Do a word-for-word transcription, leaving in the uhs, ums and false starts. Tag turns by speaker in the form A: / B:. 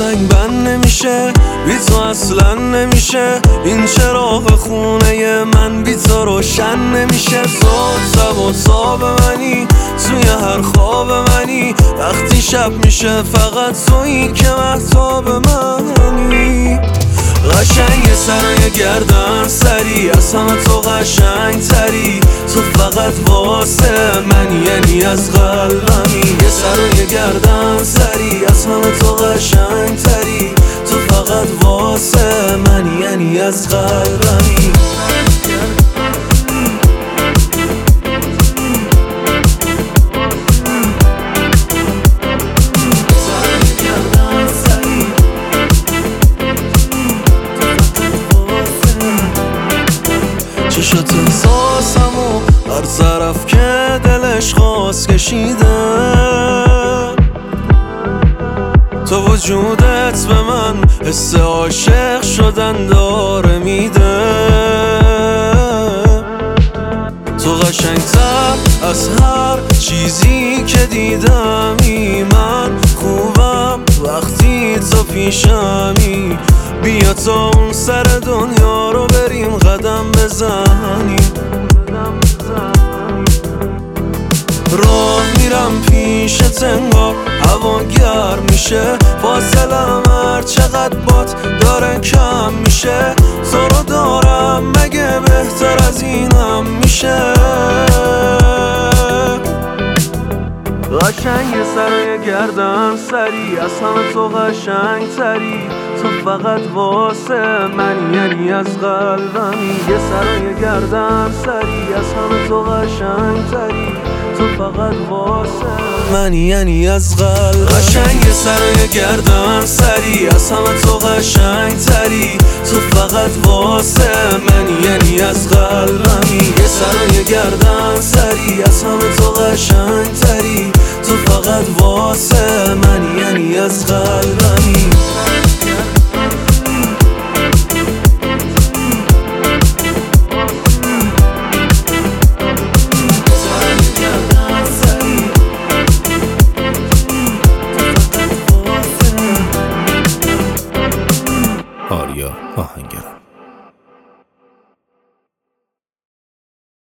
A: سنگ بند نمیشه، بی تو اصلا نمیشه. این چراغ خونه من بی تو روشن نمیشه. تو شب و تاب منی، توی هر خواب منی. وقتی شب میشه فقط تویی که مهتاب منی. قشنگ سرای گردن سری، از همه تو قشنگ تری. تو فقط واسه من یعنی از قلبمی. یه سرای گردن سری، از همه تو قشنگ تری. تو فقط واسه من یعنی از قلبمی. چشات احساسم و هر طرف که دلش خواست کشیده. تو وجودت به من حس عاشق شدن داره میده. تو قشنگتر از هر چیزی که دیدمی. من خوبم وقتی تو پیشمی. بیا تا اون سر دنیا رو بریم قدم بزنیم. راه میرم پیشت انگار هوا گرم میشه. فاصلم هر چقدر بات داره کم میشه. تو رو دارم مگه بهتر از اینم میشه. قشنگ سرای گردن سری، از همه تو قشنگ تری. تو فقط واسه من یعنی از قلبمی. یه سرای گردن سری، از همه تو قشنگ تری. تو فقط واسه من یعنی از قلبمی. قشنگ سرای گردن سری، از همه تو قشنگ تری. تو فقط واسه من یعنی از قلبمی. یه سرای گردن سری، از همه تو قشنگ تری. تو فقط واسه من یعنی از قلبمی.